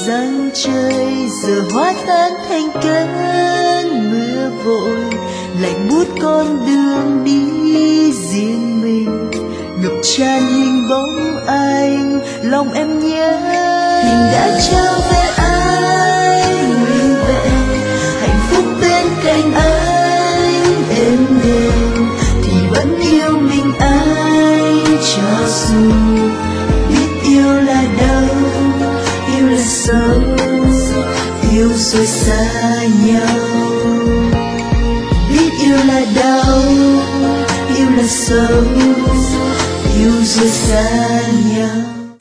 giăng trời giờ hóa tan thành cơn mưa vội, lạnh buốt con đường đi riêng mình, ngập tràn hình bóng anh, lòng em nhớ tình đã trao về anh nguyên vẹn, hạnh phúc bên cạnh anh êm đềm thì vẫn yêu mình anh, cho dù biết yêu là đâu, yêu là sâu, yêu rồi xa nhau. Biết yêu là đau, yêu là sâu, yêu rồi xa nhau.